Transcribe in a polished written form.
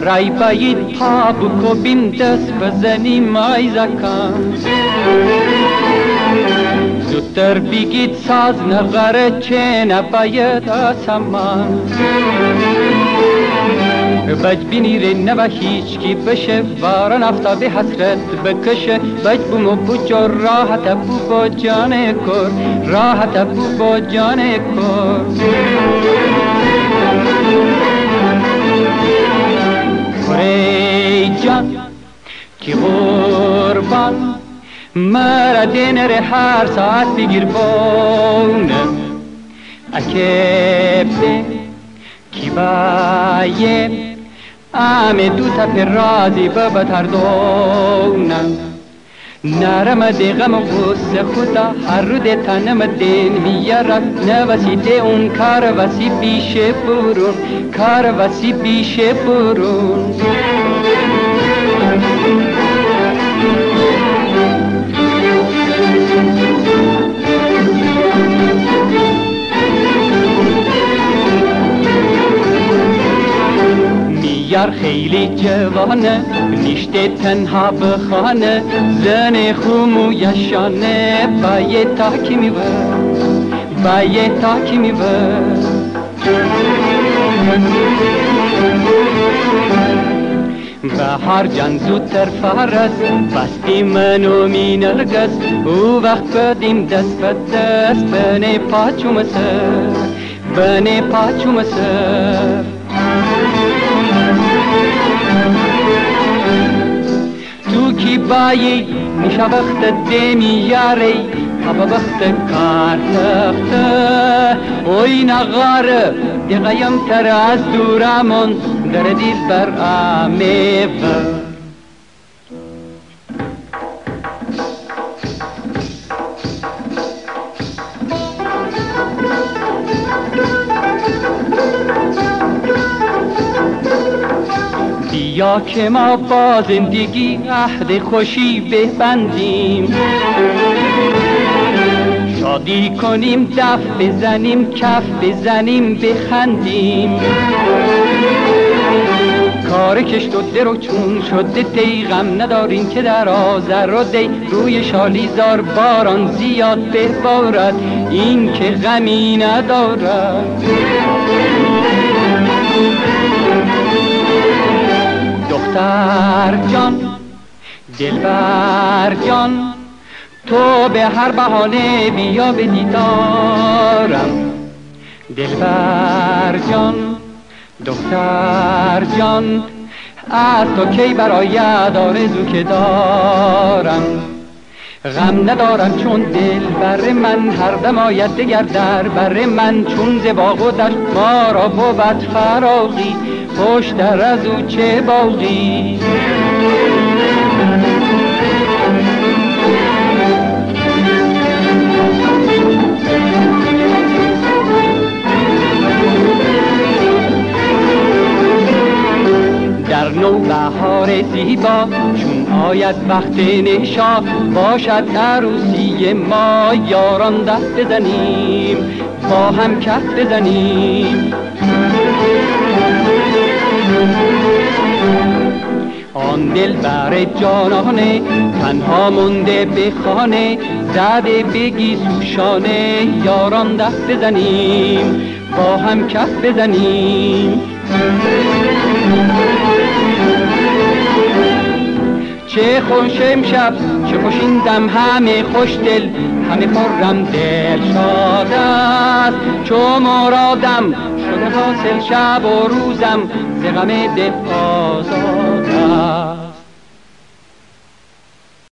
رای باید پا بکوبیم دست بزنیم ای زکان زودتر بگید ساز نغره چه نباید آسمان بج بینیره نو هیچ کی بشه باران افتاب حسرت بکشه بج بومو بجا راحت بو با جان کر راحت بو با جان کر ای جان کی قربان مرا دینر هر ساعت بگیر بونه اکبه کی باید آمه دو تپ رازی ببتر دونم نرم دیغم و غصه خدا هر رو ده تنم دین میارم نوسیده اون کار وسی بیشه برون کار وسی بیشه برون یار خیلی جوانه نیشته تنها بخانه زن خومو یشانه بایه تاکی میوه بایه تاکی میوه بهار جان زودتر فارس بستی منو مینرگس او وقت بدیم دست به دست بنه پاچوم سر بنه پاچوم سر تو کی بایی میشه وقت دیمی یاری هوا وقت کار تخته اوی نغاره دیگایم تر از دورمون در دیل بر آمه یا که ما با زندگی عهد خوشی ببندیم شادی کنیم دف بزنیم کف بزنیم بخندیم کار کشت و در و چون شده دی غم نداریم که در آذر و دی روی شالیزار باران زیاد ببارد این که غمی ندارد دختر جان دلبر جان تو به هر بهانه بیا به دیدارم دلبر جان دختر جان از تو کی برآید آرزو که دارم غم ندارم چون دل بر من هر دم آید دگر در بر من چون ز باغ و دشت ما را بود فراغی خوشتر از او چه باقی در نوبهار زیبا چون آید وقت نشا باشد عروسی ما یاران دست بزنیم با هم کف بزنیم آن دل بر جانانه تنها مونده به خانه زده بگی سوشانه یاران دست بزنیم با هم کف بزنیم چه خوش امشب چه خوش این دم همه خوش دل همه خرم دل شاد است چو مرادم شده حاصل شب و روزم ز غم دل آزاد است